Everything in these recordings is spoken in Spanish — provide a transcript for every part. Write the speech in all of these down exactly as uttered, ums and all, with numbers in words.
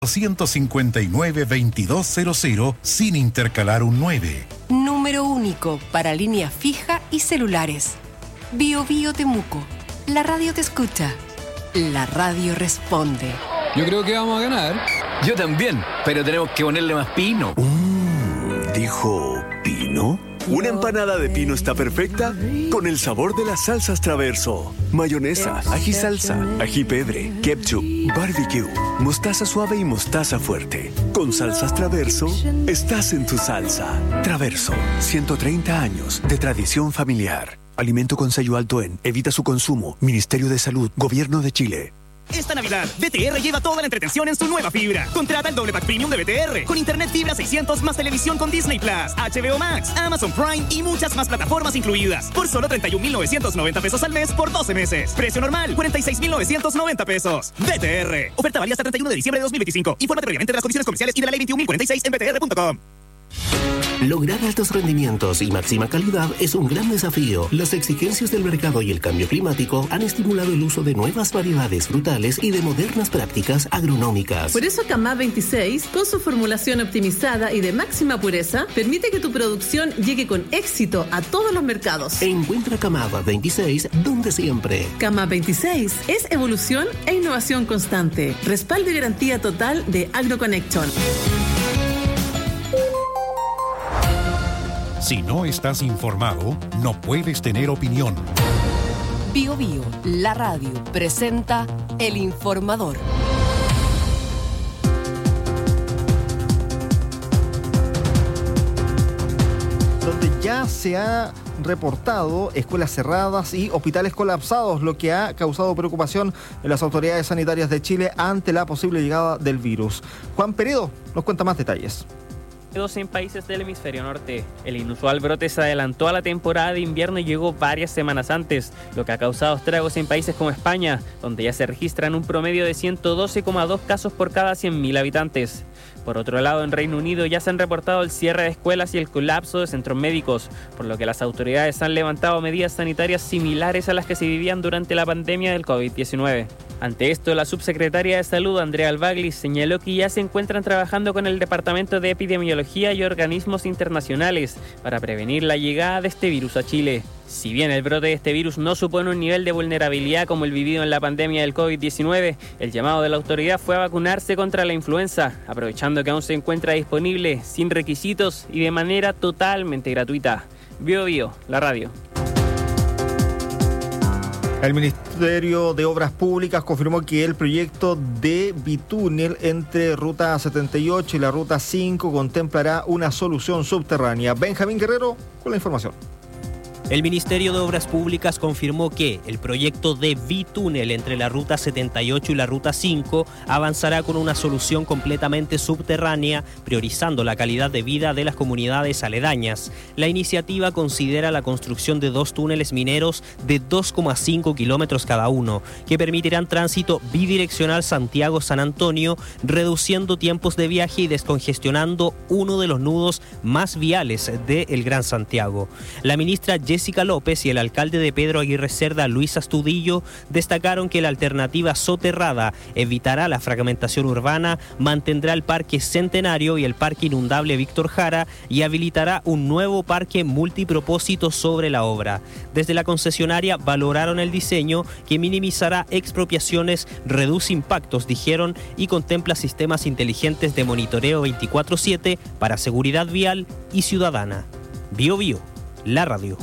ciento cincuenta y nueve, veintidós cero cero sin intercalar un nueve. Número único para línea fija y celulares. Bio Bio Temuco. La radio te escucha. La radio responde. Yo creo que vamos a ganar. Yo también, pero tenemos que ponerle más pino. Mm, ¿dijo pino? Una empanada de pino está perfecta con el sabor de las salsas Traverso. Mayonesa, ají salsa, ají pebre, ketchup, barbecue, mostaza suave y mostaza fuerte. Con salsas Traverso, estás en tu salsa. Traverso, ciento treinta años de tradición familiar. Alimento con sello alto en. Evita su consumo. Ministerio de Salud. Gobierno de Chile. Esta Navidad, B T R lleva toda la entretención en su nueva fibra. Contrata el doble pack premium de B T R con internet fibra seiscientos más televisión con Disney Plus, H B O Max, Amazon Prime y muchas más plataformas incluidas. Por solo treinta y un mil novecientos noventa pesos al mes por doce meses. Precio normal, cuarenta y seis mil novecientos noventa pesos. B T R. Oferta válida hasta treinta y uno de diciembre de dos mil veinticinco. Infórmate previamente de las condiciones comerciales y de la ley veintiún mil cuarenta y seis en b t r punto com. Lograr altos rendimientos y máxima calidad es un gran desafío. Las exigencias del mercado y el cambio climático han estimulado el uso de nuevas variedades frutales y de modernas prácticas agronómicas. Por eso Camá veintiséis, con su formulación optimizada y de máxima pureza, permite que tu producción llegue con éxito a todos los mercados. Encuentra Camá veintiséis donde siempre. Camá veintiséis es evolución e innovación constante. Respaldo y garantía total de AgroConnection. Si no estás informado, no puedes tener opinión. Bio Bio, la radio, presenta El Informador. Donde ya se ha reportado escuelas cerradas y hospitales colapsados, lo que ha causado preocupación en las autoridades sanitarias de Chile ante la posible llegada del virus. Juan Peredo nos cuenta más detalles. En países del hemisferio norte. El inusual brote se adelantó a la temporada de invierno y llegó varias semanas antes, lo que ha causado estragos en países como España, donde ya se registran un promedio de ciento doce coma dos casos por cada cien mil habitantes. Por otro lado, en Reino Unido ya se han reportado el cierre de escuelas y el colapso de centros médicos, por lo que las autoridades han levantado medidas sanitarias similares a las que se vivían durante la pandemia del covid diecinueve. Ante esto, la subsecretaria de Salud, Andrea Albaglis, señaló que ya se encuentran trabajando con el Departamento de Epidemiología y organismos internacionales para prevenir la llegada de este virus a Chile. Si bien el brote de este virus no supone un nivel de vulnerabilidad como el vivido en la pandemia del covid diecinueve, el llamado de la autoridad fue a vacunarse contra la influenza, aprovechando que aún se encuentra disponible, sin requisitos y de manera totalmente gratuita. Bio Bio, la radio. El Ministerio de Obras Públicas confirmó que el proyecto de bitúnel entre Ruta setenta y ocho y la Ruta cinco contemplará una solución subterránea. Benjamín Guerrero con la información. El Ministerio de Obras Públicas confirmó que el proyecto de bitúnel entre la Ruta setenta y ocho y la Ruta cinco avanzará con una solución completamente subterránea, priorizando la calidad de vida de las comunidades aledañas. La iniciativa considera la construcción de dos túneles mineros de dos coma cinco kilómetros cada uno, que permitirán tránsito bidireccional Santiago-San Antonio, reduciendo tiempos de viaje y descongestionando uno de los nudos más viales de el Gran Santiago. La ministra Jessica López y el alcalde de Pedro Aguirre Cerda, Luis Astudillo, destacaron que la alternativa soterrada evitará la fragmentación urbana, mantendrá el Parque Centenario y el Parque Inundable Víctor Jara y habilitará un nuevo parque multipropósito sobre la obra. Desde la concesionaria valoraron el diseño, que minimizará expropiaciones, reduce impactos, dijeron, y contempla sistemas inteligentes de monitoreo veinticuatro siete para seguridad vial y ciudadana. Bio Bio, la radio.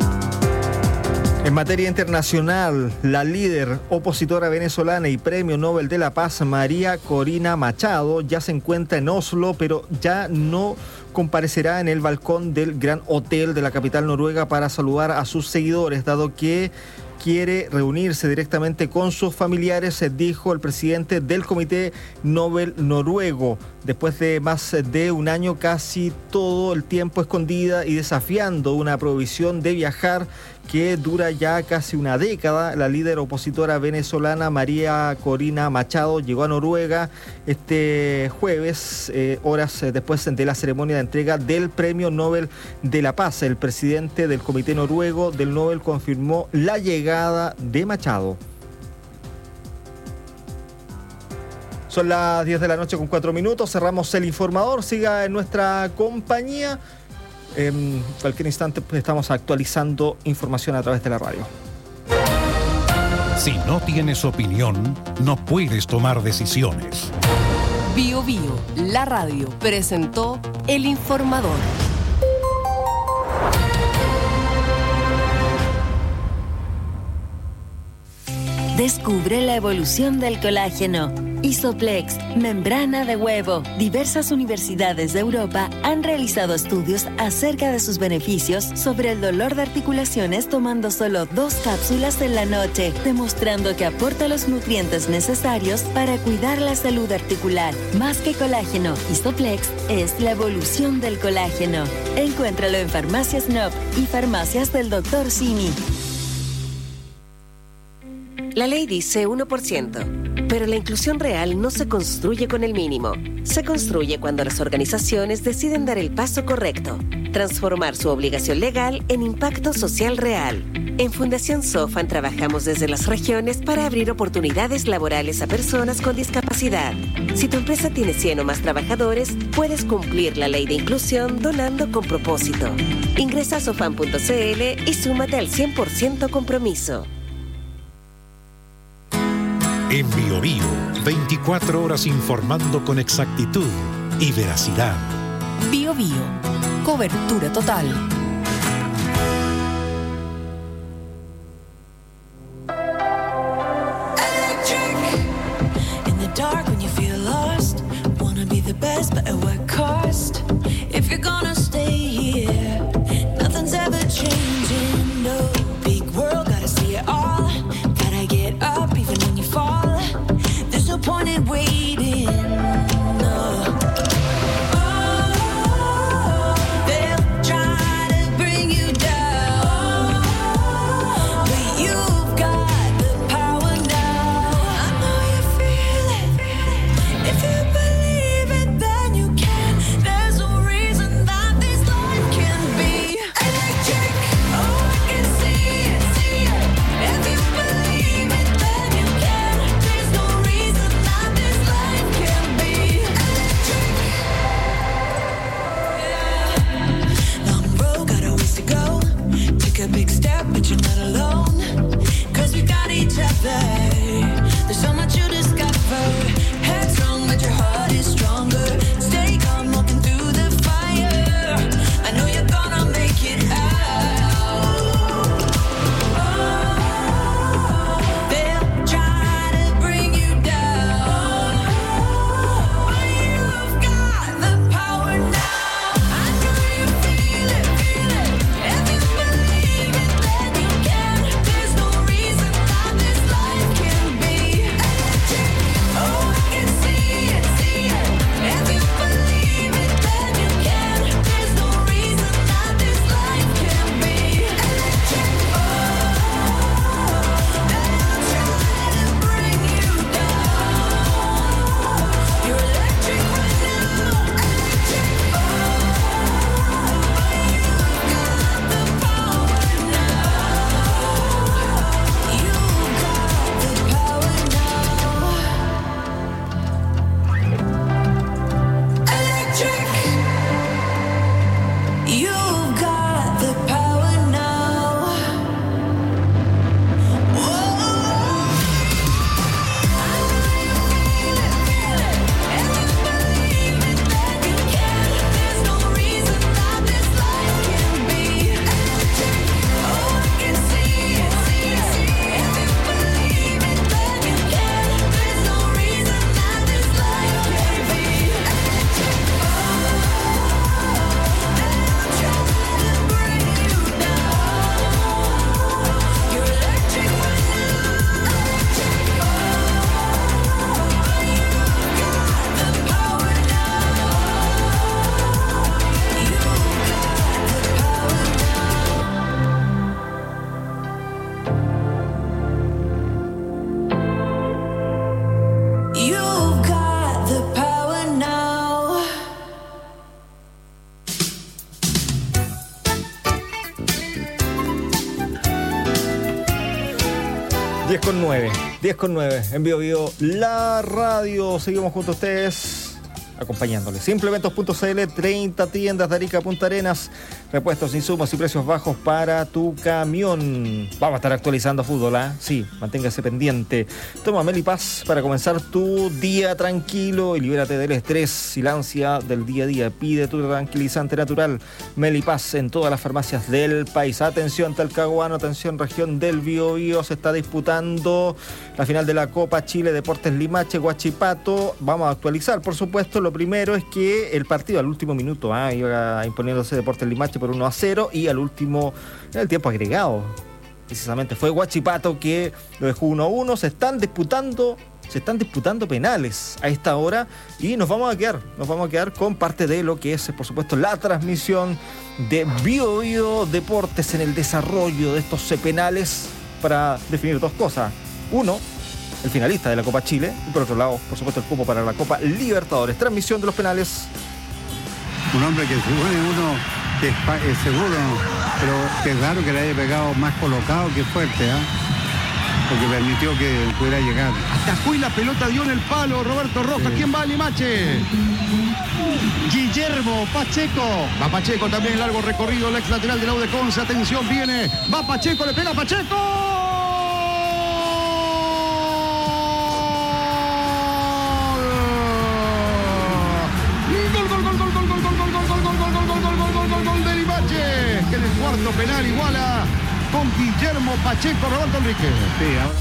En materia internacional, la líder opositora venezolana y Premio Nobel de la Paz, María Corina Machado, ya se encuentra en Oslo, pero ya no comparecerá en el balcón del Gran Hotel de la capital noruega para saludar a sus seguidores, dado que quiere reunirse directamente con sus familiares, dijo el presidente del Comité Nobel noruego. Después de más de un año, casi todo el tiempo escondida y desafiando una prohibición de viajar que dura ya casi una década, la líder opositora venezolana María Corina Machado llegó a Noruega este jueves, eh, horas después de la ceremonia de entrega del Premio Nobel de la Paz. El presidente del Comité Noruego del Nobel confirmó la llegada de Machado. Son las diez de la noche con cuatro minutos. Cerramos el informador. Siga en nuestra compañía. En cualquier instante pues, estamos actualizando información a través de la radio. Si no tienes opinión, no puedes tomar decisiones. Bio Bio, la radio, presentó el informador. Descubre la evolución del colágeno. Isoplex, membrana de huevo. Diversas universidades de Europa han realizado estudios acerca de sus beneficios sobre el dolor de articulaciones tomando solo dos cápsulas en la noche, demostrando que aporta los nutrientes necesarios para cuidar la salud articular. Más que colágeno, Isoplex es la evolución del colágeno. Encuéntralo en Farmacias Nob y Farmacias del doctor Simi. La ley dice uno por ciento, pero la inclusión real no se construye con el mínimo. Se construye cuando las organizaciones deciden dar el paso correcto, transformar su obligación legal en impacto social real. En Fundación Sofan trabajamos desde las regiones para abrir oportunidades laborales a personas con discapacidad. Si tu empresa tiene cien o más trabajadores, puedes cumplir la ley de inclusión donando con propósito. Ingresa a sofan punto c l y súmate al cien por ciento compromiso. En Bio Bio, veinticuatro horas informando con exactitud y veracidad. Bio Bio, cobertura total. In the dark when you feel lost, wanna be the best but at what cost? If you're gonna stay here, nothing's ever changing, no. Big world, gotta see it all. Gotta get up even when you fall. There's no point in waiting, no. Oh, they'll try to bring you down, but you've got the power now. I know you feel it. If you believe it, then you can. There's no reason that this life can be electric. Oh, I can see it, see it. If you believe it, then you can. There's no reason that this life con nueve. diez con nueve. En Bio Bio, la radio. Seguimos junto a ustedes, acompañándoles. Implementos punto c l, treinta tiendas de Arica a Punta Arenas. Repuestos, insumos y precios bajos para tu camión. Vamos a estar actualizando fútbol, ¿eh? Sí, manténgase pendiente. Toma Melipaz para comenzar tu día tranquilo y libérate del estrés y la ansia del día a día. Pide tu tranquilizante natural Melipaz en todas las farmacias del país. Atención Talcahuano, atención región del Biobío. Se está disputando la final de la Copa Chile Deportes Limache, Huachipato. Vamos a actualizar, por supuesto. Lo primero es que el partido al último minuto ¿eh? iba imponiéndose Deportes Limache por uno a cero y al último, en el tiempo agregado, precisamente fue Huachipato que lo dejó uno a uno. Se están disputando, se están disputando penales a esta hora y nos vamos a quedar, nos vamos a quedar con parte de lo que es, por supuesto, la transmisión de Bio Bio Deportes en el desarrollo de estos penales para definir dos cosas. Uno, el finalista de la Copa Chile y por otro lado, por supuesto, el cupo para la Copa Libertadores. Transmisión de los penales. Un hombre que supone uno que es, es seguro, pero que es raro que le haya pegado más colocado que fuerte, ¿eh? Porque permitió que pudiera llegar. Atajó y la pelota dio en el palo Roberto Rojas. Sí. ¿Quién va a Limache? Guillermo Pacheco. Va Pacheco también, largo recorrido, el ex lateral de la U de Conce. Atención, viene. Va Pacheco, le pega a Pacheco. Cuarto penal iguala con Guillermo Pacheco, Roberto Enrique. Sí, ahora...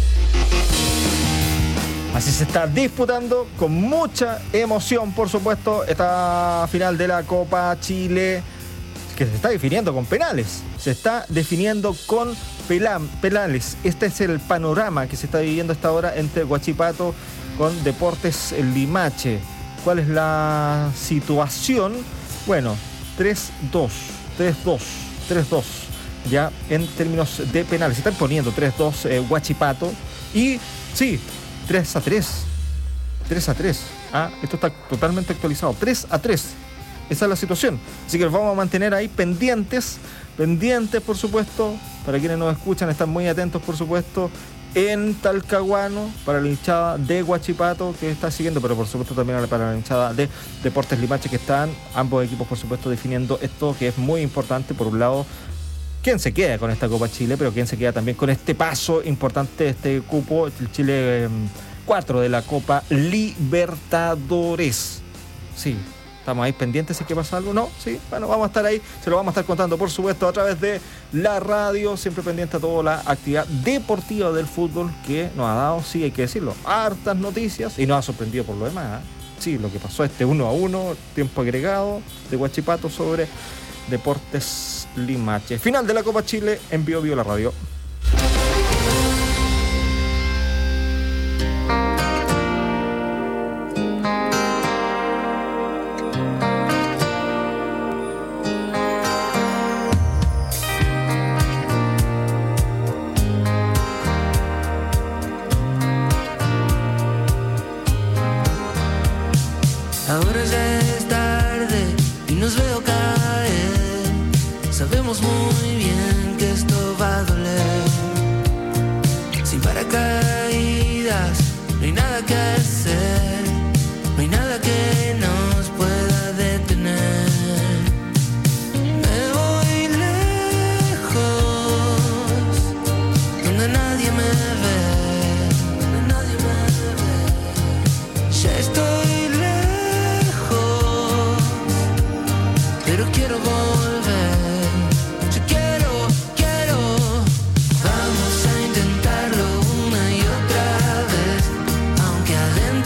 Así se está disputando con mucha emoción, por supuesto, esta final de la Copa Chile, que se está definiendo con penales. Se está definiendo con penales. Este es el panorama que se está viviendo hasta ahora entre Huachipato con Deportes Limache. ¿Cuál es la situación? Bueno, tres dos. tres dos. tres dos. Ya en términos de penales. Se están poniendo tres dos eh, Huachipato. Y sí, tres a tres. tres a tres. Ah, esto está totalmente actualizado. tres a tres. Esa es la situación. Así que los vamos a mantener ahí pendientes. Pendientes, por supuesto. Para quienes nos escuchan, están muy atentos, por supuesto. En Talcahuano, para la hinchada de Huachipato que está siguiendo, pero por supuesto también para la hinchada de Deportes Limache, que están ambos equipos, por supuesto, definiendo esto que es muy importante. Por un lado, quién se queda con esta Copa Chile, pero quién se queda también con este paso importante, este cupo, el Chile eh, cuatro de la Copa Libertadores. Sí. Estamos ahí pendientes si es que pasa algo, ¿no? Sí, bueno, vamos a estar ahí, se lo vamos a estar contando, por supuesto, a través de la radio, siempre pendiente a toda la actividad deportiva del fútbol que nos ha dado, sí, hay que decirlo, hartas noticias y nos ha sorprendido por lo demás, ¿eh? Sí, lo que pasó este uno a uno, tiempo agregado de Huachipato sobre Deportes Limache. Final de la Copa Chile en Bio Bio la radio. Ahora ya es tarde y nos veo caer. Sabemos muy bien que esto va a doler. Sin paracaídas, no hay nada que hacer. No hay nada que nos pueda detener. Me voy lejos, donde nadie me ve. Donde nadie me ve. Ya estoy pero quiero volver, yo quiero, quiero. Vamos a intentarlo una y otra vez, aunque adentro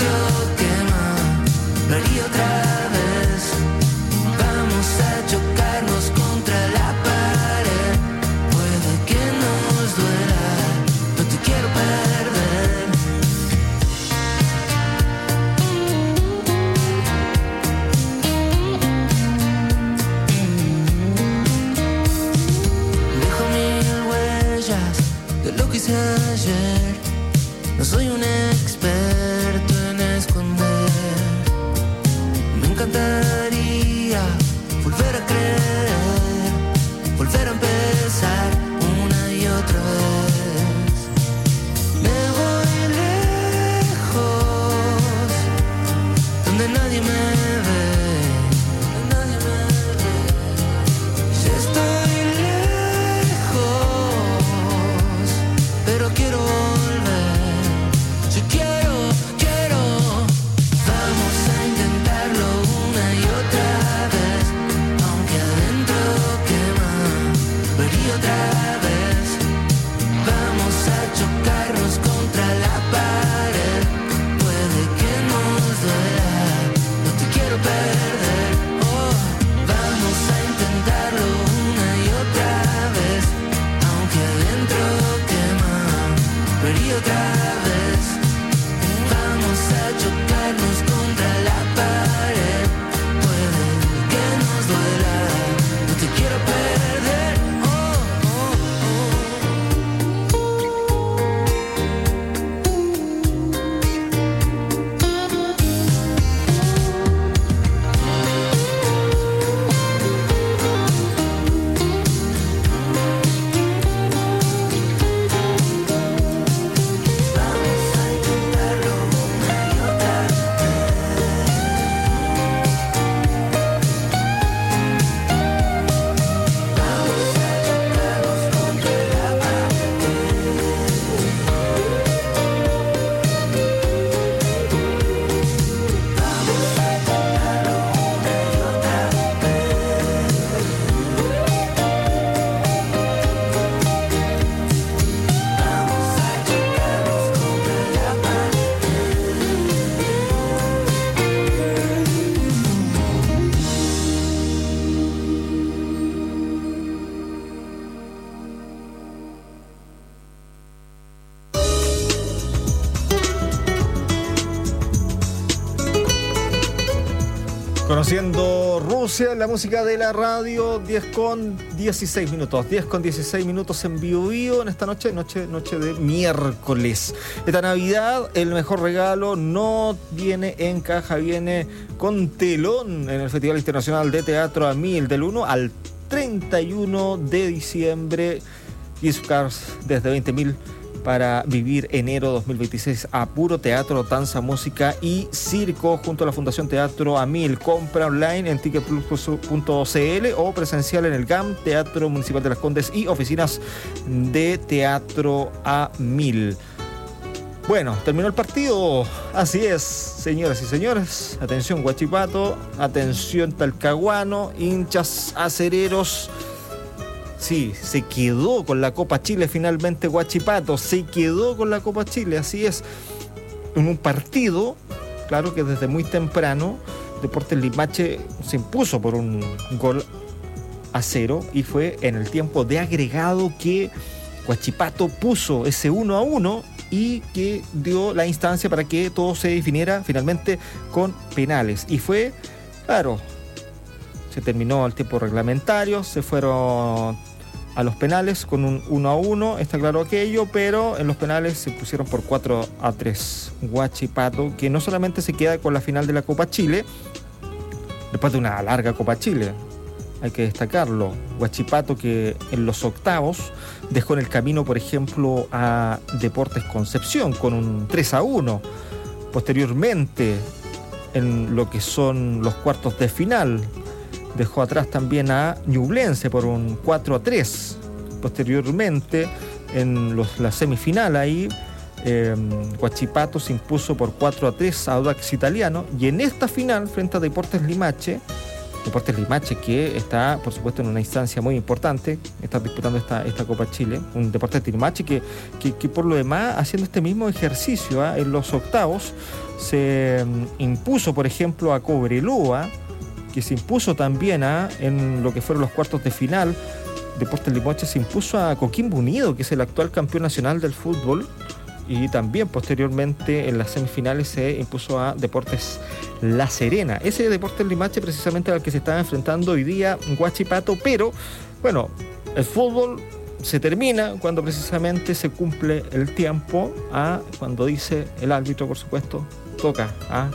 Conociendo Rusia, la música de la radio, diez con dieciséis minutos. diez con dieciséis minutos en Bio Bio en esta noche, noche, noche de miércoles. Esta Navidad, el mejor regalo no viene en caja, viene con telón en el Festival Internacional de Teatro A Mil, del uno al treinta y uno de diciembre. Gift cards desde veinte mil para vivir enero dos mil veintiséis a puro teatro, danza, música y circo junto a la Fundación Teatro A Mil. Compra online en ticket plus punto c l o presencial en el G A M, Teatro Municipal de Las Condes y oficinas de Teatro A Mil. Bueno, terminó el partido. Así es, señoras y señores. Atención Huachipato, atención Talcahuano, hinchas acereros. Sí, se quedó con la Copa Chile finalmente Huachipato, se quedó con la Copa Chile, así es, en un partido, claro que desde muy temprano, Deportes Limache se impuso por un gol a cero y fue en el tiempo de agregado que Huachipato puso ese uno a uno y que dio la instancia para que todo se definiera finalmente con penales. Y fue, claro, se terminó el tiempo reglamentario, se fueron a los penales con un uno a uno, está claro aquello, pero en los penales se pusieron por cuatro a tres. Huachipato, que no solamente se queda con la final de la Copa Chile, después de una larga Copa Chile, hay que destacarlo. Huachipato que en los octavos dejó en el camino, por ejemplo, a Deportes Concepción con un tres a uno. Posteriormente, en lo que son los cuartos de final, dejó atrás también a Ñublense por un cuatro a tres. Posteriormente, en los, la semifinal ahí, eh, Huachipato se impuso por cuatro a tres a Audax Italiano. Y en esta final, frente a Deportes Limache, Deportes Limache que está, por supuesto, en una instancia muy importante, está disputando esta, esta Copa Chile, un Deportes Limache que, que, que por lo demás, haciendo este mismo ejercicio ¿eh? en los octavos, se um, impuso, por ejemplo, a Cobreloa, que se impuso también a, en lo que fueron los cuartos de final. Deportes Limache se impuso a Coquimbo Unido, que es el actual campeón nacional del fútbol, y también posteriormente en las semifinales se impuso a Deportes La Serena. Ese Deportes Limache precisamente al que se estaba enfrentando hoy día Huachipato, pero bueno, el fútbol se termina cuando precisamente se cumple el tiempo, ¿ah? Cuando dice el árbitro, por supuesto, toca, ¿ah?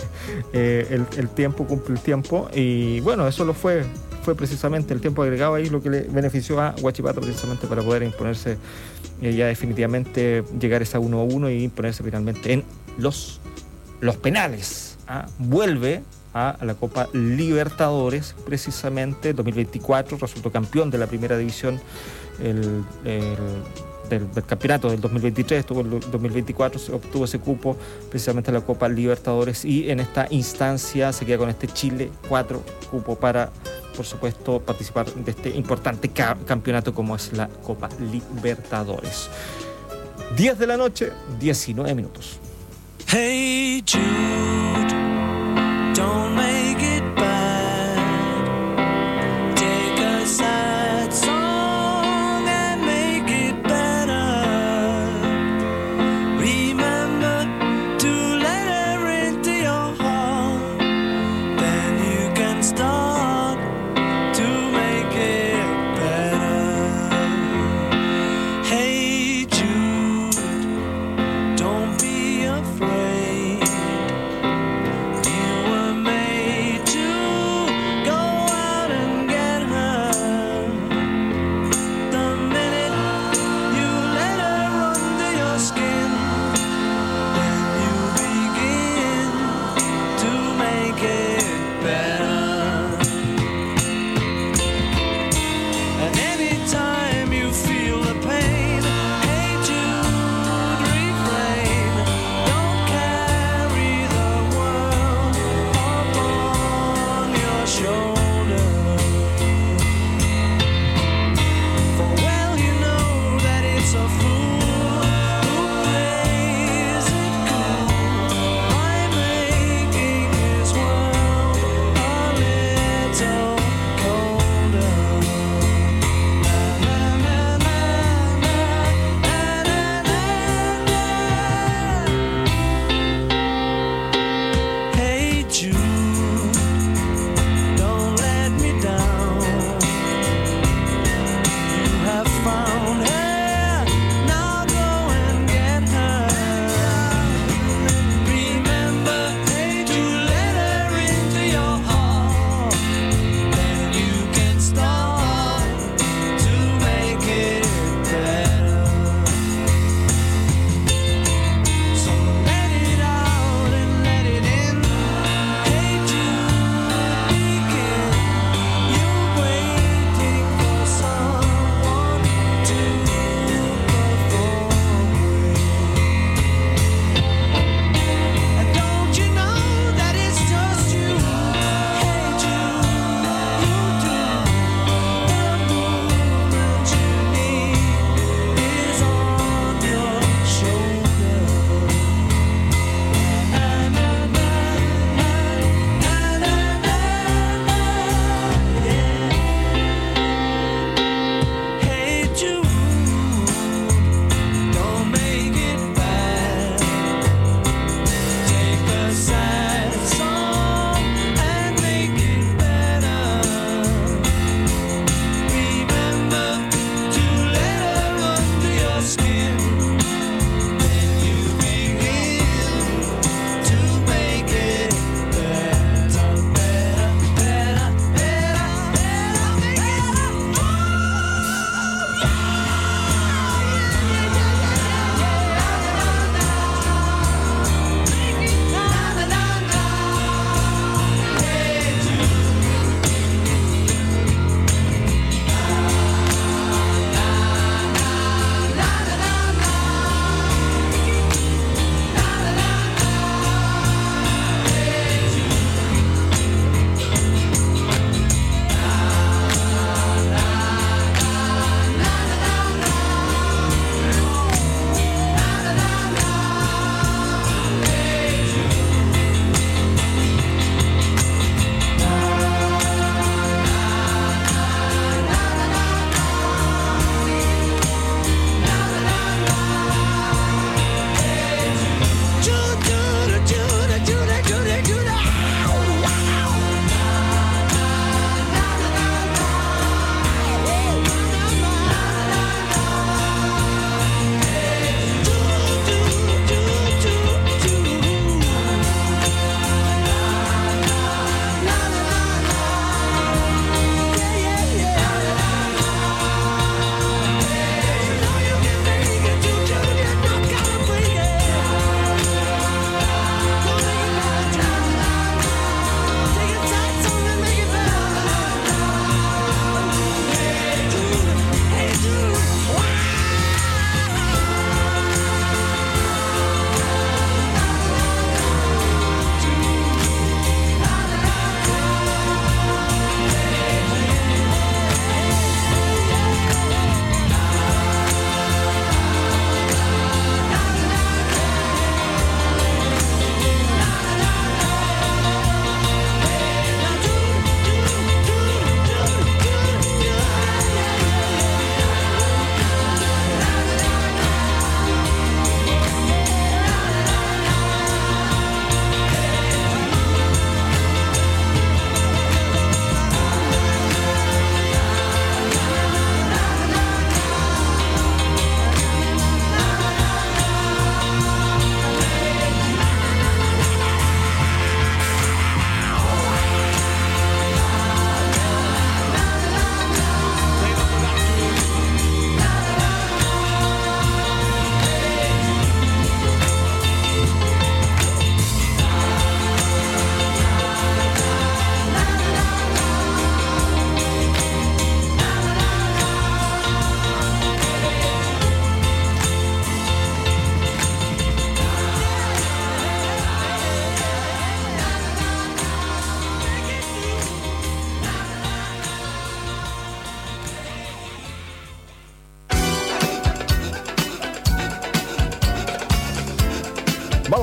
eh, el, el tiempo, cumple el tiempo, y bueno, eso lo fue, fue precisamente el tiempo agregado ahí lo que le benefició a Huachipato precisamente para poder imponerse eh, ya definitivamente, llegar a esa uno a uno y imponerse finalmente en los, los penales. ¿ah? Vuelve a la Copa Libertadores precisamente dos mil veinticuatro, resultó campeón de la primera división el, el Del, del campeonato del dos mil veintitrés, estuvo el dos mil veinticuatro, se obtuvo ese cupo precisamente en la Copa Libertadores y en esta instancia se queda con este Chile cuatro cupo para, por supuesto, participar de este importante ca- campeonato como es la Copa Libertadores. diez de la noche, diecinueve minutos. Hey Jude, don't make it bad. Take a sad song and make it better. Remember to let her into your heart. Then you can start to make it better. Hey Jude, don't be afraid.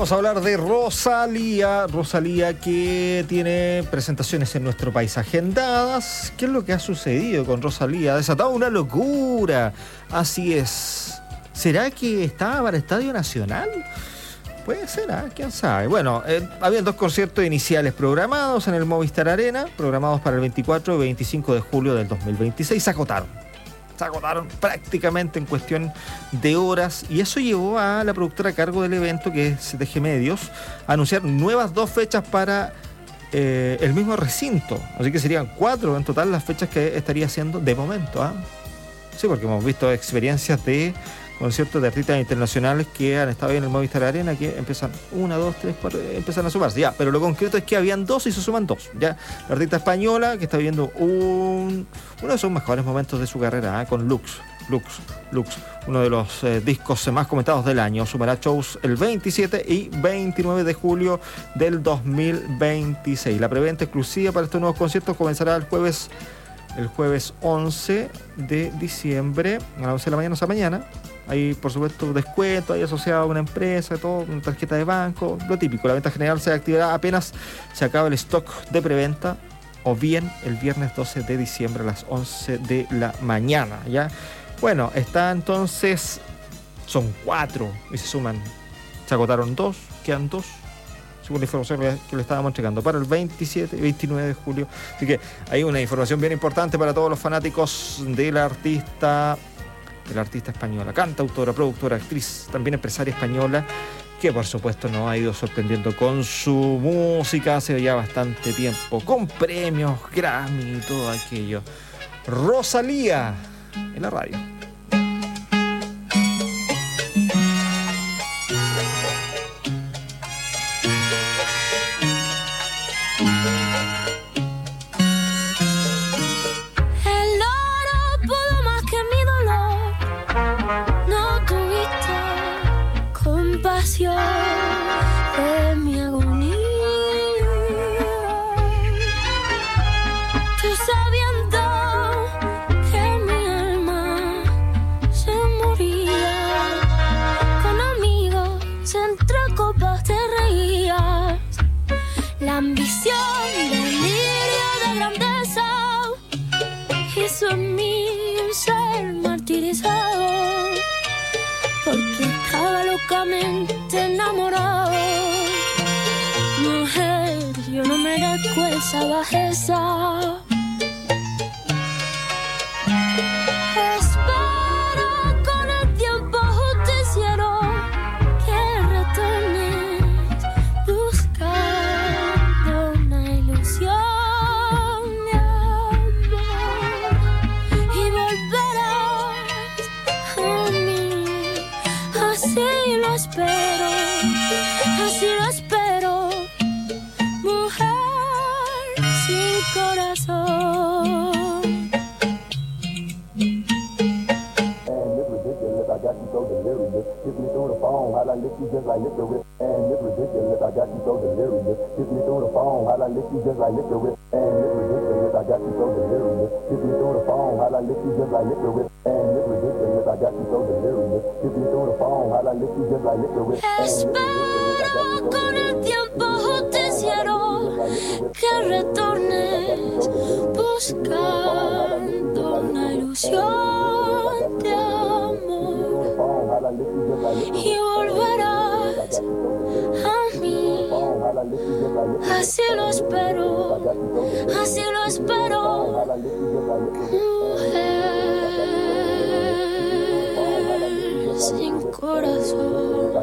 Vamos a hablar de Rosalía. Rosalía que tiene presentaciones en nuestro país agendadas. ¿Qué es lo que ha sucedido con Rosalía? Ha desatado una locura. Así es. ¿Será que estaba para el Estadio Nacional? Puede ser, ¿eh? ¿Quién sabe? Bueno, eh, habían dos conciertos iniciales programados en el Movistar Arena, programados para el veinticuatro y veinticinco de julio del dos mil veintiséis. Se agotaron. Se agotaron prácticamente en cuestión de horas, y eso llevó a la productora a cargo del evento, que es C T G Medios, a anunciar nuevas dos fechas para eh, el mismo recinto. Así que serían cuatro en total las fechas que estaría haciendo de momento. ¿eh? Sí, porque hemos visto experiencias de conciertos de artistas internacionales que han estado ahí en el Movistar Arena, que empiezan una, dos, tres, cuatro, empiezan a sumarse, ya, pero lo concreto es que habían dos y se suman dos, ya. La artista española que está viviendo un, uno de sus mejores momentos de su carrera, ¿eh? Con Lux, Lux, Lux, uno de los eh, discos más comentados del año, sumará shows el veintisiete y veintinueve de julio del dos mil veintiséis. La preventa exclusiva para estos nuevos conciertos comenzará el jueves, el jueves once de diciembre, a las once de la mañana, o sea, mañana. Hay, por supuesto, descuento, hay asociado a una empresa, todo, una tarjeta de banco, lo típico. La venta general se activará apenas se acaba el stock de preventa, o bien el viernes doce de diciembre a las once de la mañana, ¿ya? Bueno, está entonces, son cuatro, y se suman, se agotaron dos, quedan dos, según la información que le estábamos entregando, para el veintisiete y veintinueve de julio. Así que hay una información bien importante para todos los fanáticos de la artista... de la artista española, cantautora, productora, actriz, también empresaria española, que por supuesto nos ha ido sorprendiendo con su música hace ya bastante tiempo, con premios, Grammy y todo aquello. Rosalía en la radio. De mi agonía, tú sabiendo que mi alma se moría, con amigos entre copas te reías, la ambición, delirio de grandeza hizo en mí un ser martirizado, porque estaba locamente enamorado. Mujer, yo no merezco esa bajeza. Espero con el tiempo justiciero que retornes buscando una ilusión de amor y volverás a mí. Así lo espero, así lo espero, mujer sin corazón. Espero con el tiempo justiciero que retornes buscando una ilusión de amor y volverás a mí. Así lo espero, así lo espero, mujer sin corazón.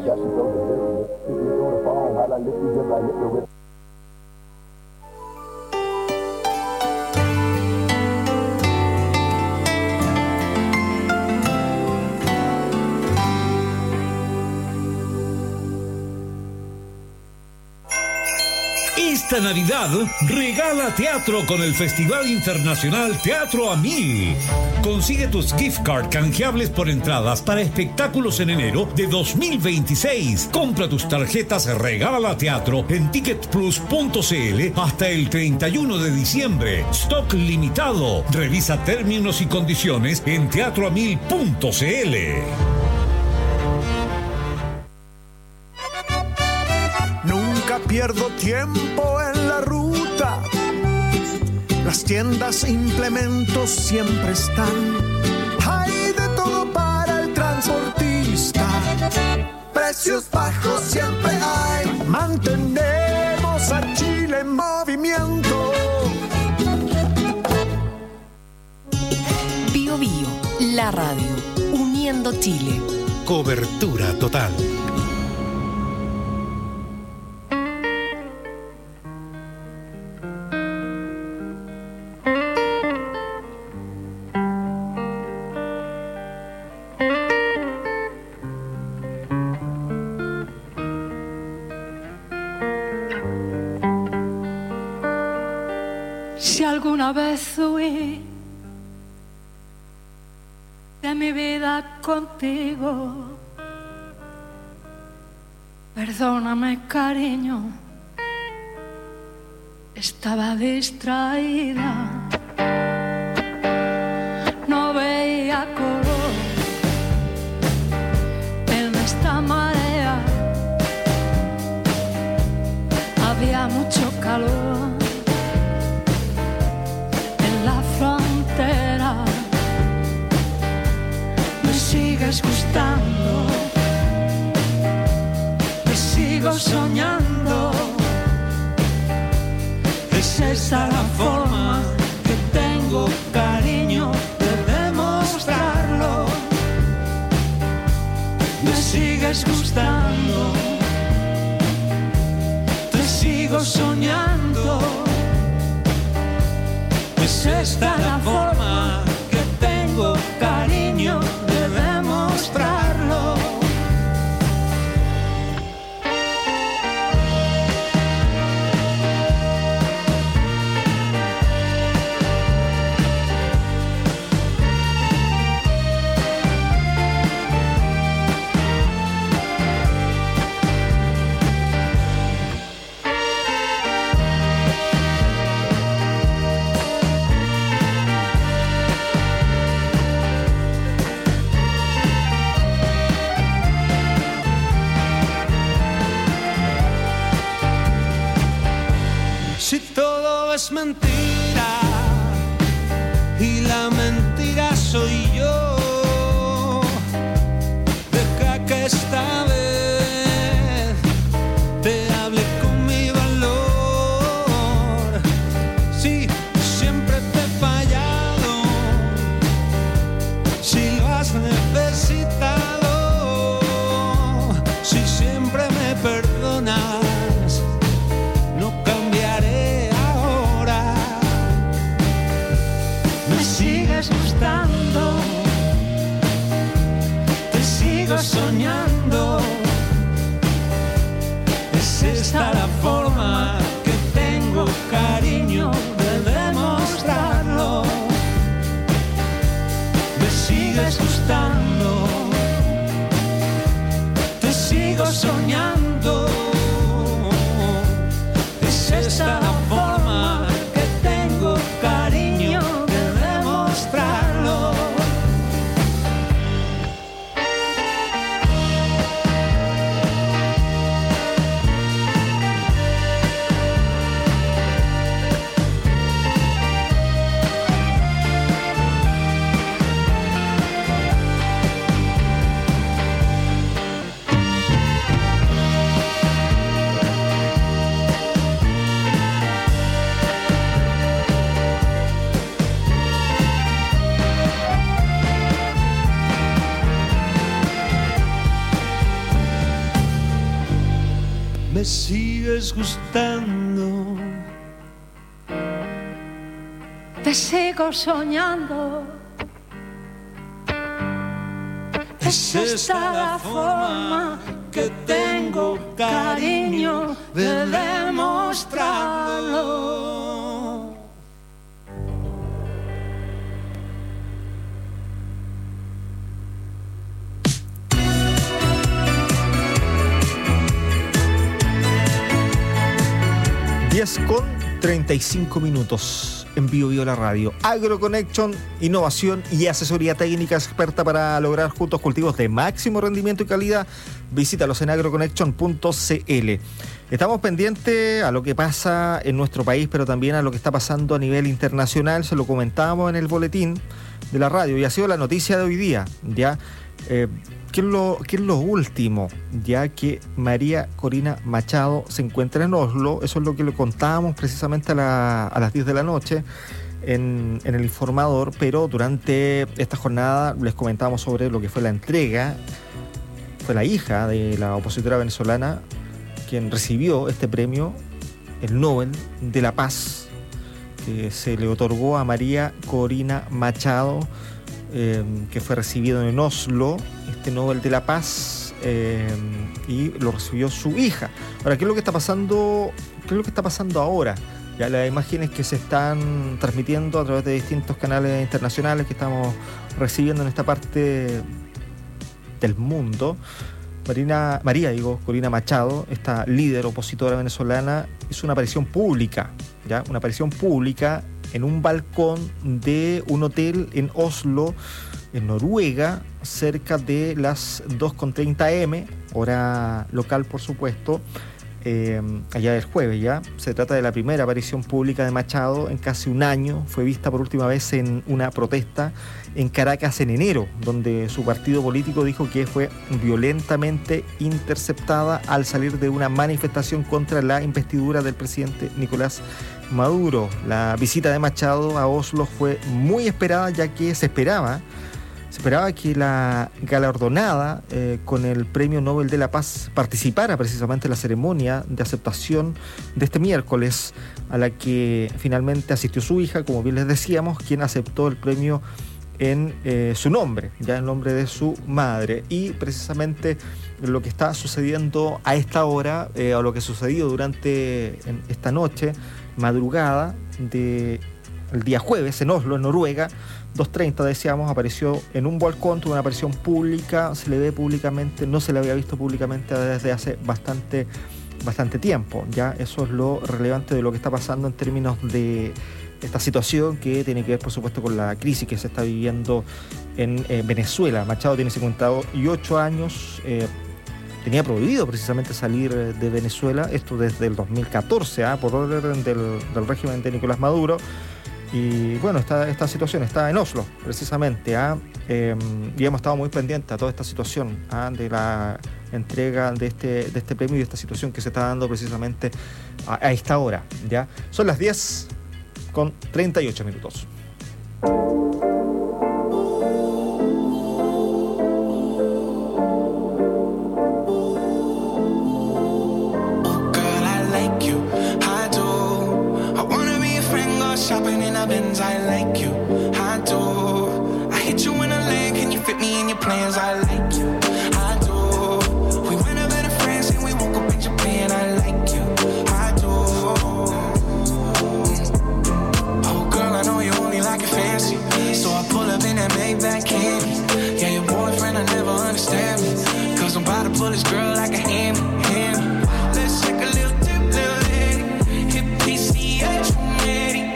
Esta Navidad regala teatro con el Festival Internacional Teatro a Mil. Consigue tus gift card canjeables por entradas para espectáculos en enero de dos mil veintiséis. Compra tus tarjetas Regala Teatro en ticket plus punto c l hasta el treinta y uno de diciembre. Stock limitado. Revisa términos y condiciones en teatro a mil punto c l. pierdo tiempo en la ruta. Las tiendas e implementos siempre están. Hay de todo para el transportista. Precios bajos siempre hay. Mantenemos a Chile en movimiento. Bio Bio, la radio, uniendo Chile. Cobertura total. Si alguna vez huí de mi vida contigo, perdóname, cariño, estaba distraída, no veía color en esta marea, había mucho calor en la frontera. Me sigues gustando, me sigo soñando. Es esa la forma que tengo, cariño, de demostrarlo. Me sigues gustando, te sigo soñando. Es esta la forma que tengo, cariño, de demostrarlo. Si todo es mentira y la mentira soy yo, deja que esta vez te hable con mi valor. Si siempre te he fallado, si lo has necesitado, si siempre me perdonas, no cambiaré ahora. Me sigues gustando, te sigo soñando. Es esta la forma que tengo, cariño, de demostrarlo. Me sigues gustando, te sigo soñando. Es esta la forma que tengo, cariño, de demostrarlo. Me sigues gustando, Te sigo soñando. Es esta la forma que tengo, cariño, de demostrarlo. diez con treinta y cinco minutos en Bio Bio la radio. AgroConnection, innovación y asesoría técnica experta para lograr juntos cultivos de máximo rendimiento y calidad. Visítalos en agroconnection punto c l. Estamos pendientes a lo que pasa en nuestro país, pero también a lo que está pasando a nivel internacional. Se lo comentábamos en el boletín de la radio y ha sido la noticia de hoy día, ¿ya? Eh, ¿qué, es lo, ¿Qué es lo último? Ya que María Corina Machado se encuentra en Oslo. Eso es lo que le contábamos precisamente a, la, a las diez de la noche en, en el informador, pero durante esta jornada les comentábamos sobre lo que fue la entrega. Fue la hija de la opositora venezolana quien recibió este premio, el Nobel de la Paz, que se le otorgó a María Corina Machado, eh, que fue recibido en Oslo, este Nobel de la Paz, eh, y lo recibió su hija. Ahora, ¿qué es lo que está pasando? ¿Qué es lo que está pasando ahora? Ya las imágenes que se están transmitiendo a través de distintos canales internacionales que estamos recibiendo en esta parte del mundo. Marina, María, digo, Corina Machado, esta líder opositora venezolana, hizo una aparición pública, ¿ya? Una aparición pública en un balcón de un hotel en Oslo, en Noruega, cerca de las dos con treinta eme, hora local, por supuesto, eh, allá del jueves, ¿ya? Se trata de la primera aparición pública de Machado en casi un año. Fue vista por última vez en una protesta en Caracas en enero, donde su partido político dijo que fue violentamente interceptada al salir de una manifestación contra la investidura del presidente Nicolás Maduro. La visita de Machado a Oslo fue muy esperada, ya que se esperaba Se esperaba que la galardonada eh, con el Premio Nobel de la Paz participara precisamente en la ceremonia de aceptación de este miércoles, a la que finalmente asistió su hija, como bien les decíamos, quien aceptó el premio en eh, su nombre, ya en nombre de su madre. Y precisamente lo que está sucediendo a esta hora, eh, o lo que sucedió durante en esta noche, madrugada de el día jueves en Oslo, en Noruega, dos treinta decíamos, apareció en un balcón, tuvo una aparición pública, se le ve públicamente, no se le había visto públicamente desde hace bastante, bastante tiempo. Ya eso es lo relevante de lo que está pasando en términos de esta situación que tiene que ver, por supuesto, con la crisis que se está viviendo en eh, Venezuela. Machado tiene cincuenta y ocho años, eh, tenía prohibido precisamente salir de Venezuela, esto desde el dos mil catorce, ¿eh? por orden del, del régimen de Nicolás Maduro. Y bueno, esta, esta situación está en Oslo, precisamente, ¿ah? eh, y hemos estado muy pendientes a toda esta situación, ¿ah? de la entrega de este, de este premio y de esta situación que se está dando precisamente a, a esta hora, ¿ya? Son las diez con treinta y ocho minutos. Shopping in a Benz, I like you, I do. I hit you in a leg, can you fit me in your plans? I like you, I do. We went over to France and we woke up in Japan, I like you, I do. Oh girl, I know you only like it fancy, so I pull up in that Maybach candy. Yeah, your boyfriend, I never understand me, cause I'm about to pull this girl like a hand, hand. Let's take a little dip, little lady, hit P C H, ready.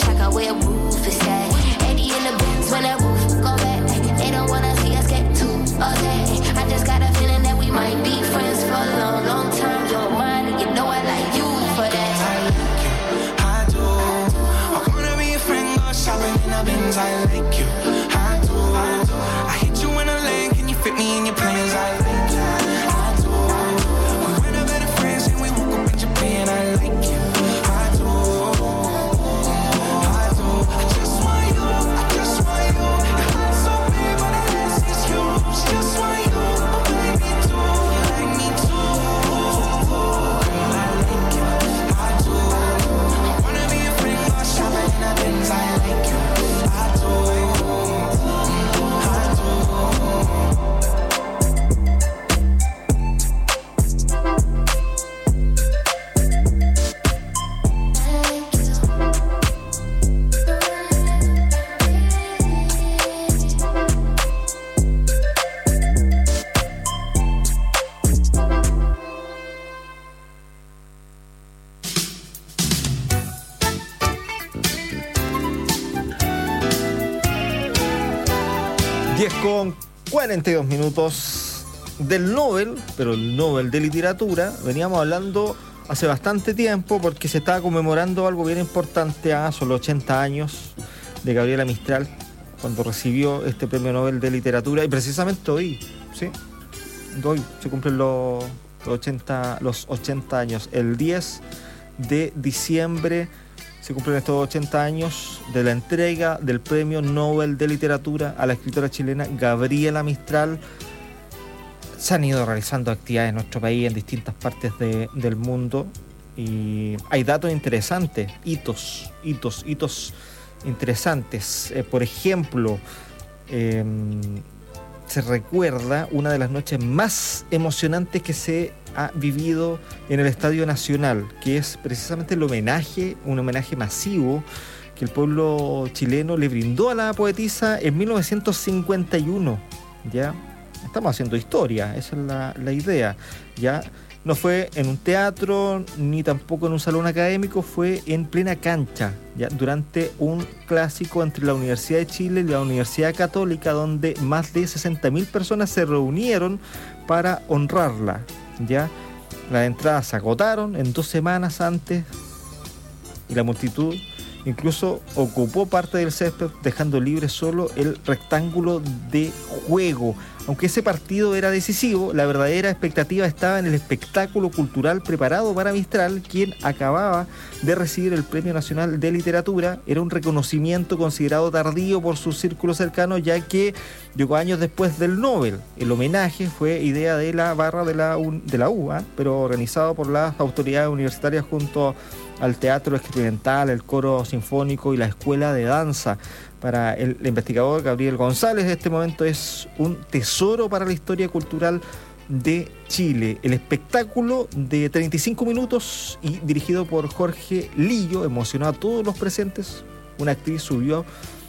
When that roof go back, they don't wanna see us get too like you. I do. I hit you in a lane, can you fit me in your plans? I like you. I do. We went a better friends and we woke up in Japan. I like you. I do. I do. I just want you. I just want you. Your heart's so big, but it is it's yours. Just want you. Oh, baby, too. Like me too. Girl, I like you. I do. I wanna be a friend, go shopping in a Benz. I like you. I do. I do. diez con cuarenta y dos minutos del Nobel, pero el Nobel de Literatura. Veníamos hablando hace bastante tiempo porque se estaba conmemorando algo bien importante, a son los ochenta años de Gabriela Mistral, cuando recibió este premio Nobel de Literatura, y precisamente hoy, ¿sí? Hoy se cumplen los, los, ochenta, los ochenta años, el diez de diciembre se cumplen estos ochenta años de la entrega del Premio Nobel de Literatura a la escritora chilena Gabriela Mistral. Se han ido realizando actividades en nuestro país, en distintas partes de, del mundo, y hay datos interesantes, hitos, hitos, hitos interesantes. Eh, por ejemplo, eh, se recuerda una de las noches más emocionantes que se ha vivido en el Estadio Nacional, que es precisamente el homenaje, un homenaje masivo que el pueblo chileno le brindó a la poetisa en mil novecientos cincuenta y uno. ¿Ya? Estamos haciendo historia, esa es la, la idea. ¿Ya? No fue en un teatro ni tampoco en un salón académico, fue en plena cancha, ¿ya? Durante un clásico entre la Universidad de Chile y la Universidad Católica, donde más de sesenta mil personas se reunieron para honrarla. Ya las entradas se agotaron en dos semanas antes y la multitud incluso ocupó parte del césped, dejando libre solo el rectángulo de juego. Aunque ese partido era decisivo, la verdadera expectativa estaba en el espectáculo cultural preparado para Mistral, quien acababa de recibir el Premio Nacional de Literatura. Era un reconocimiento considerado tardío por su círculo cercano, ya que llegó años después del Nobel. El homenaje fue idea de la barra de la, U, de la U, ¿eh? pero organizado por las autoridades universitarias junto al Teatro Experimental, el Coro Sinfónico y la Escuela de Danza. Para el, el investigador Gabriel González, este momento es un tesoro para la historia cultural de Chile. El espectáculo de treinta y cinco minutos y dirigido por Jorge Lillo emocionó a todos los presentes. Una actriz subió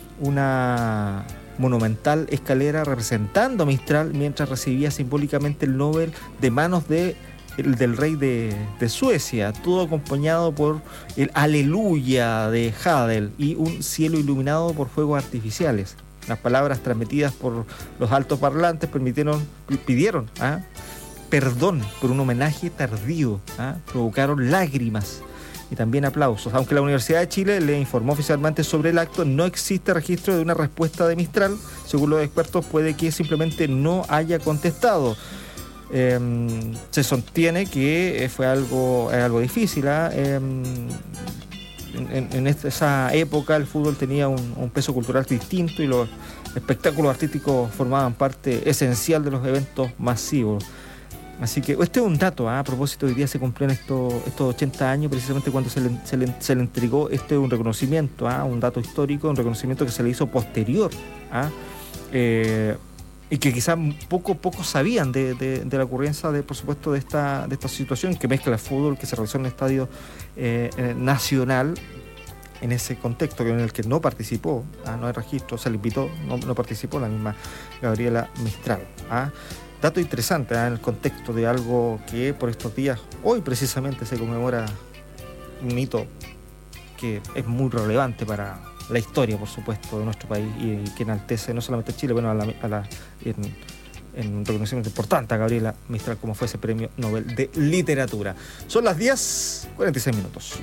una monumental escalera representando a Mistral mientras recibía simbólicamente el Nobel de manos de El del rey de, de Suecia, todo acompañado por el Aleluya de Hadel y un cielo iluminado por fuegos artificiales. Las palabras transmitidas por los altos parlantes permitieron, pidieron ¿ah? perdón por un homenaje tardío, ¿ah? provocaron lágrimas y también aplausos. Aunque la Universidad de Chile le informó oficialmente sobre el acto, no existe registro de una respuesta de Mistral. Según los expertos, puede que simplemente no haya contestado. Eh, se sostiene que fue algo, algo difícil. ¿eh? Eh, en, en esa época el fútbol tenía un, un peso cultural distinto y los espectáculos artísticos formaban parte esencial de los eventos masivos. Así que este es un dato, ¿eh? a propósito, hoy día se cumplen estos, estos ochenta años, precisamente cuando se le, se le, se le entregó este un reconocimiento, ¿eh? un dato histórico, un reconocimiento que se le hizo posterior. ¿eh? Eh, y que quizás poco poco sabían de, de, de la ocurrencia de, por supuesto, de esta, de esta situación que mezcla el fútbol que se realizó en el Estadio eh, eh, Nacional, en ese contexto en el que no participó, ¿ah? no hay registro, se le invitó, no, no participó la misma Gabriela Mistral. ¿ah? Dato interesante ¿ah? en el contexto de algo que por estos días, hoy precisamente se conmemora un hito que es muy relevante para la historia, por supuesto, de nuestro país y que enaltece no solamente a Chile, bueno, a la, a la, en, en un reconocimiento importante a Gabriela Mistral, como fue ese Premio Nobel de Literatura. Son las diez cuarenta y seis minutos.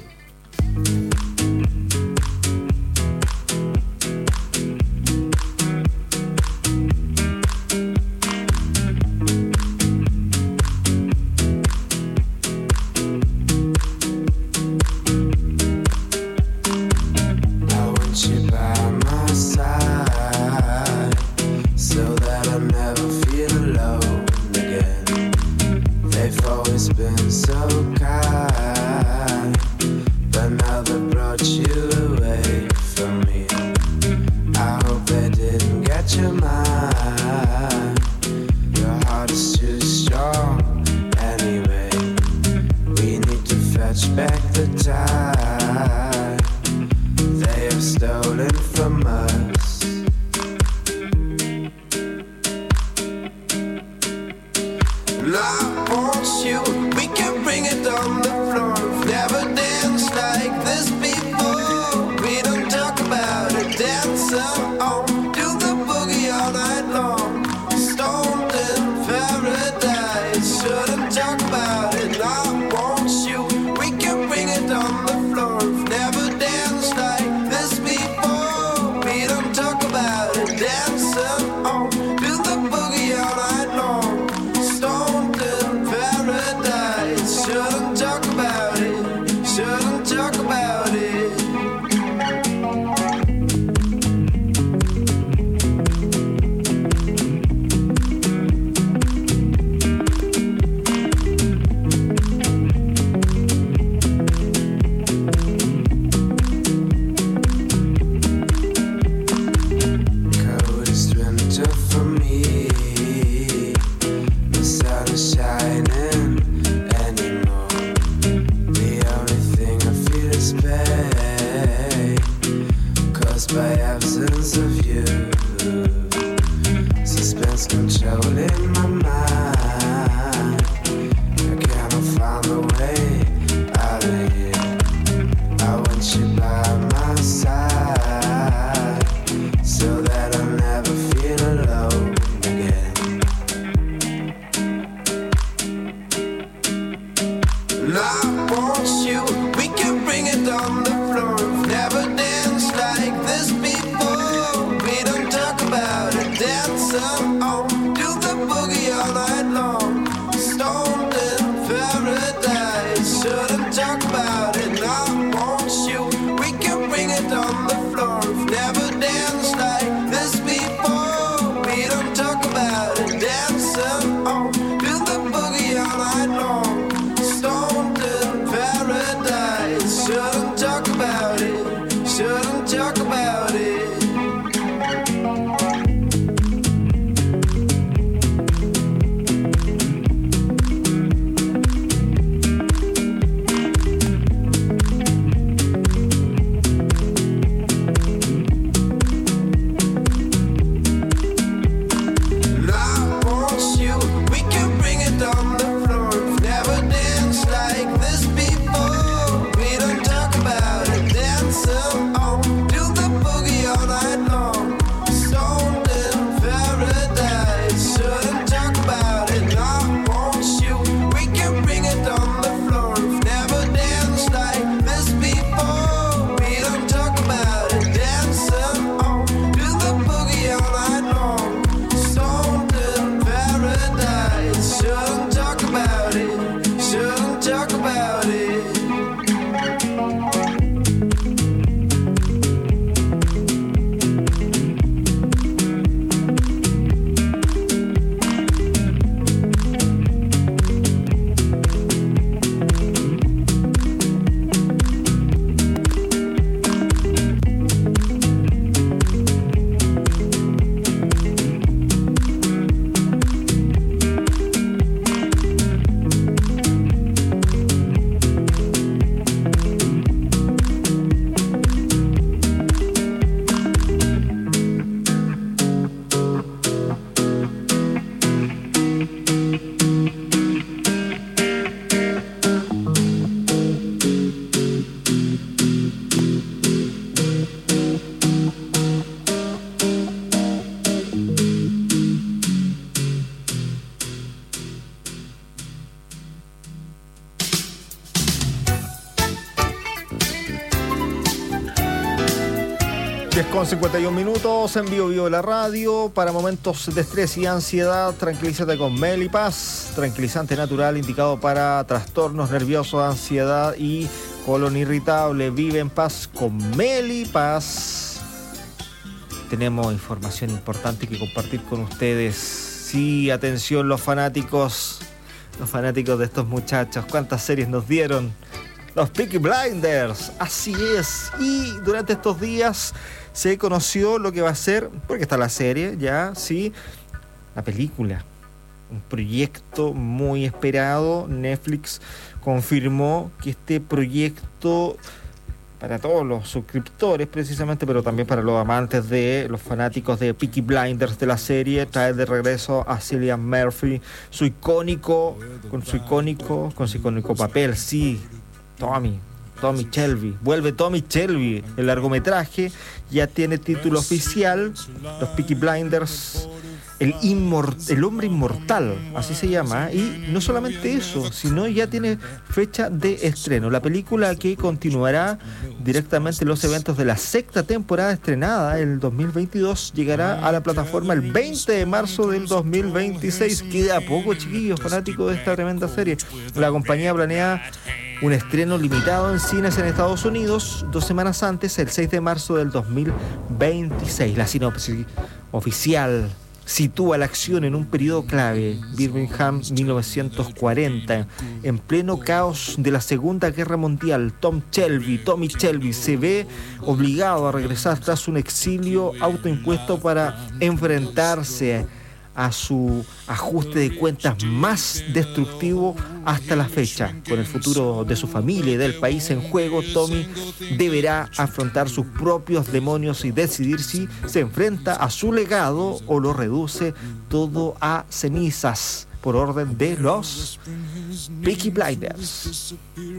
the time they have stolen from us. And I want you, we can bring it on the floor. We've never danced like this before. We don't talk about it, dance on, do the boogie all night long. Stoned in paradise, shouldn't talk about it. I want you, we can bring it on the floor. We've never danced like this before. We don't talk about it, dance on, do the boogie all night long. Stoned in paradise, shouldn't talk about it, shouldn't talk about it. Coldest winter for me, the sun is shining anymore. The only thing I feel is pain, caused by absence of you. Suspense controlling my mind. I cannot find a way out of here. I want you by my side, so that I'll never feel alone again. And I want you, we can bring it on the floor. We've never danced like this before. We don't talk about it, dance on, do the boogie all night long. Stoned in paradise, shouldn't talk about it. And I want you, we can bring it on the floor. We've never danced like this before. We don't talk about it, dance on, do the boogie all night long. Stoned in paradise, shouldn't talk about it, shouldn't talk about it. And I want you, we can bring it on the floor. We've never danced like this before. We don't talk about it, dance on, do the boogie all night long. Stoned in paradise, shouldn't talk about it. And I want you, we can bring it on the floor. We've never danced like this before. We don't talk about it, dance on, do the boogie all night long. Stoned in paradise, shouldn't talk about it, shouldn't talk about it. diez con cincuenta y un minutos en Bio Bio de la radio. Para momentos de estrés y ansiedad, tranquilízate con Melipaz, tranquilizante natural indicado para trastornos nerviosos, ansiedad y colon irritable. Vive en paz con Melipaz. Tenemos información importante que compartir con ustedes. Sí, atención los fanáticos, los fanáticos de estos muchachos. ¿Cuántas series nos dieron? Los Peaky Blinders, así es. Y durante estos días se conoció lo que va a ser, porque está la serie ya, sí, la película. Un proyecto muy esperado. Netflix confirmó que este proyecto, para todos los suscriptores precisamente, pero también para los amantes de los fanáticos de Peaky Blinders de la serie, trae de regreso a Cillian Murphy, su icónico, con su icónico, con su icónico papel, sí, Tommy, Tommy Shelby, vuelve Tommy Shelby. El largometraje ya tiene título oficial, los Peaky Blinders, el, inmor- el hombre inmortal, así se llama, y no solamente eso, sino ya tiene fecha de estreno. La película, que continuará directamente los eventos de la sexta temporada estrenada el dos mil veintidós, llegará a la plataforma el veinte de marzo del dos mil veintiséis. Queda poco, chiquillos, fanáticos de esta tremenda serie. La compañía planea un estreno limitado en cines en Estados Unidos dos semanas antes, el seis de marzo del dos mil veintiséis. La sinopsis oficial sitúa la acción en un periodo clave, Birmingham mil novecientos cuarenta, en pleno caos de la Segunda Guerra Mundial. Tom Shelby, Tommy Shelby se ve obligado a regresar tras un exilio autoimpuesto para enfrentarse a su ajuste de cuentas más destructivo hasta la fecha. Con el futuro de su familia y del país en juego, Tommy deberá afrontar sus propios demonios y decidir si se enfrenta a su legado o lo reduce todo a cenizas, por orden de los Peaky Blinders.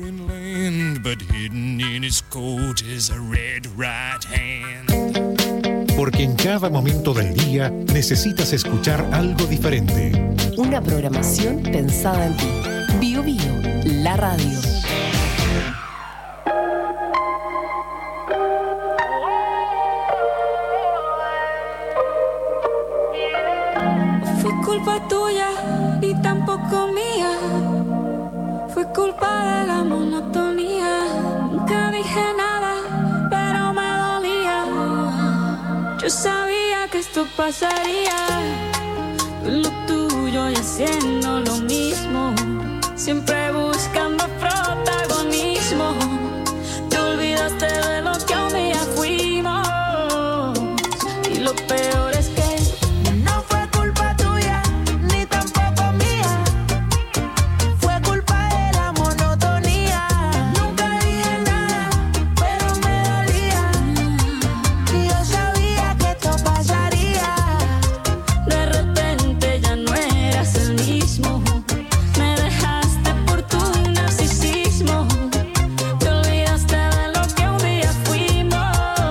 Porque en cada momento del día necesitas escuchar algo diferente. Una programación pensada en ti. Bio Bio, la radio. Fue culpa tuya y tampoco mía. Fue culpa de la monotonía. Nunca dije nada, pero me dolía. Yo sabía que esto pasaría. Tú en lo tuyo y haciendo lo mismo. Siempre buscando protagonismo. Te olvidaste de lo que un día fuimos. Y lo peor es que no fue culpa tuya, ni tampoco mía. Fue culpa de la monotonía. Nunca dije nada, pero me dolía. Y yo sabía que esto pasaría. De repente ya no eras el mismo. Me dejaste por tu narcisismo. Te olvidaste de lo que un día fuimos.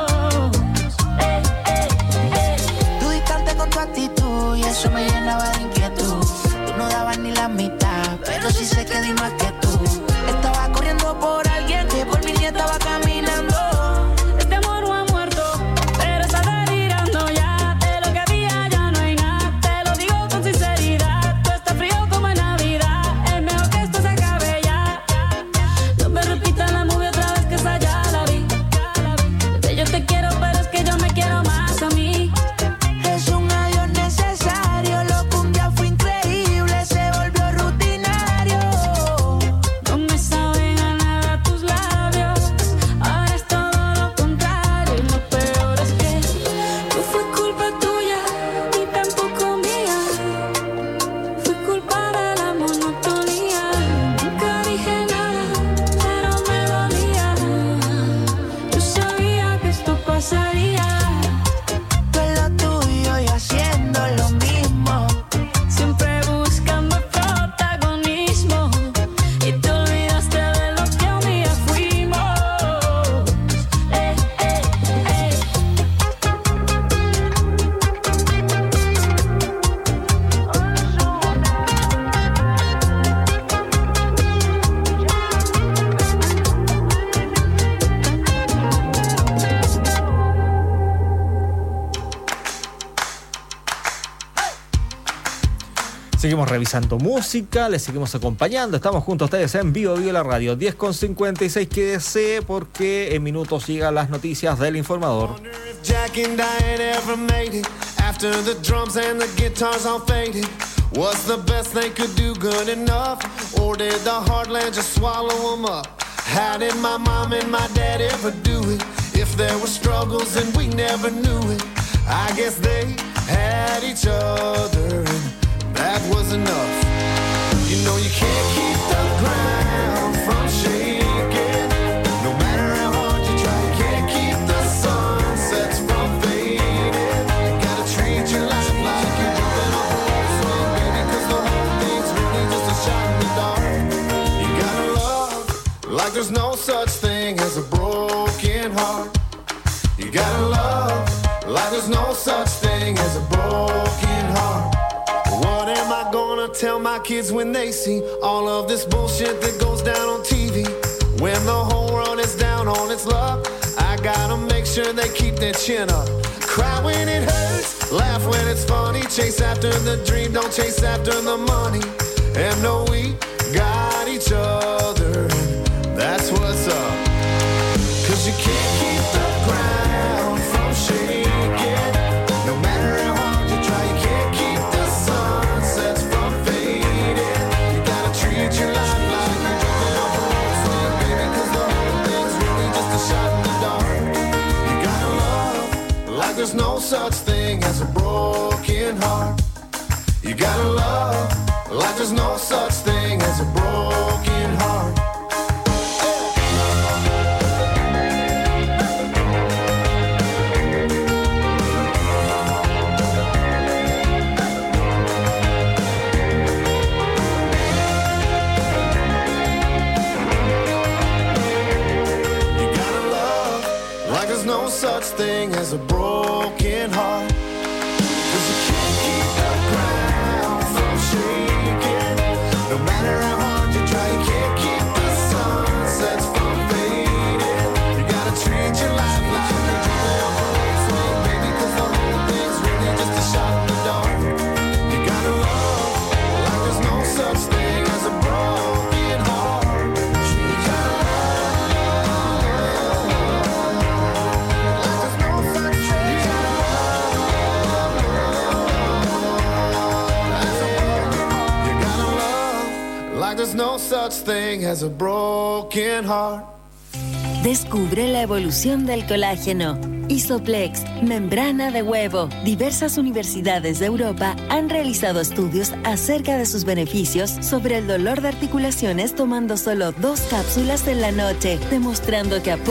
Ey, ey, ey. Tú distante con tu actitud y eso me llenaba de inquietud. Tú no dabas ni la mitad, pero sí sé que di más que tú. Estaba corriendo por alguien que por mí ni estaba caminando. Este amor no ha muerto, pero está delirando ya. De lo que había ya no hay nada. Te lo digo con sinceridad. Tú estás frío como en Navidad. Es mejor que esto se acabe ya. No me repitas la movie otra vez, que esa ya la vi. Bebé, yo te quiero, pero es que yo me quiero más a mí. Es un adiós necesario, lo que un día fue increíble se volvió rutinario. No me saben a nada tus labios. Ahora es todo lo contrario. Y lo peor es que no fue culpa tuya, ni tampoco mía. Fue culpa de la monotonía. Nunca dije nada, pero me dolía. Yo sabía que esto pasaría. Tú en lo tuyo y haciendo lo mismo. Siempre buscando protagonismo. Y te olvidaste de lo que un día fuimos. Eh, eh, eh. Seguimos revisando música, les seguimos acompañando, estamos juntos a ustedes en Bio Bio la radio. Diez con cincuenta y seis, quédese porque en minutos llegan las noticias del informador. Jack and Diane ever made it after the drums and the guitars all faded. Was the best they could do good enough, or did the heartland just swallow them up? How did my mom and my dad ever do it? If there were struggles and we never knew it, I guess they had each other and that was enough. You know you can't keep the ground from shaking. No matter how hard you try, you can't keep the sunsets from fading. You gotta treat your life like you're jumping off a rope swing, baby, 'cause the whole thing's really just a shot in the dark. You gotta love like there's no such thing as a broken heart. You gotta love like there's no such thing as a broken heart. What am I gonna tell my kids when they see all of this bullshit that goes down on T V? When the whole world is down on its luck, I gotta make sure they keep their chin up. Cry when it hurts, laugh when it's funny. Chase after the dream, don't chase after the money. And know we got each other, and that's what's up. 'Cause you can't keep the ground from shaking. No matter how hard you try, you can't keep the sunsets from fading. You gotta treat your life like you're jumping off a rope swing, baby, 'cause the whole thing's really just a shot in the dark. You gotta love like there's no such thing as a broken heart. You gotta love like there's no such thing as a broken heart. There's no such thing as a broken heart. 'Cause you can't keep the ground from shaking. No matter how hard you try, you can't keep the sunsets from fading. You gotta treat your life like you're jumping off a rope swing, baby, 'cause the whole thing's really just a shot in the dark. You gotta love like there's no such thing as a broken heart. You gotta like there's no such thing as a broken heart. Descubre la evolución del colágeno. Isoplex, membrana de huevo. Diversas universidades de Europa han realizado estudios acerca de sus beneficios sobre el dolor de articulaciones tomando solo dos cápsulas en la noche, demostrando que aporta